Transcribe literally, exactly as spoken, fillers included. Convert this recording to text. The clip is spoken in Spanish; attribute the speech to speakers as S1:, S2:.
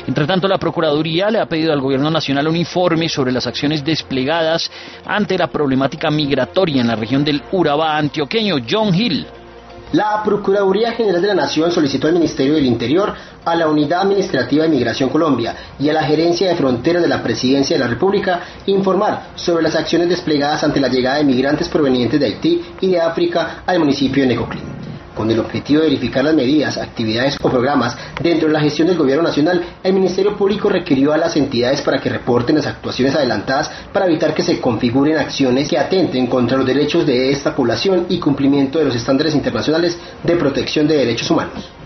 S1: Entre tanto, la Procuraduría le ha pedido al Gobierno Nacional un informe sobre las acciones desplegadas ante la problemática migratoria en la región del Urabá antioqueño. John Hill.
S2: La Procuraduría General de la Nación solicitó al Ministerio del Interior, a la Unidad Administrativa de Migración Colombia y a la Gerencia de Fronteras de la Presidencia de la República informar sobre las acciones desplegadas ante la llegada de migrantes provenientes de Haití y de África al municipio de Necoclí, con el objetivo de verificar las medidas, actividades o programas dentro de la gestión del Gobierno Nacional. El Ministerio Público requirió a las entidades para que reporten las actuaciones adelantadas para evitar que se configuren acciones que atenten contra los derechos de esta población y cumplimiento de los estándares internacionales de protección de derechos humanos.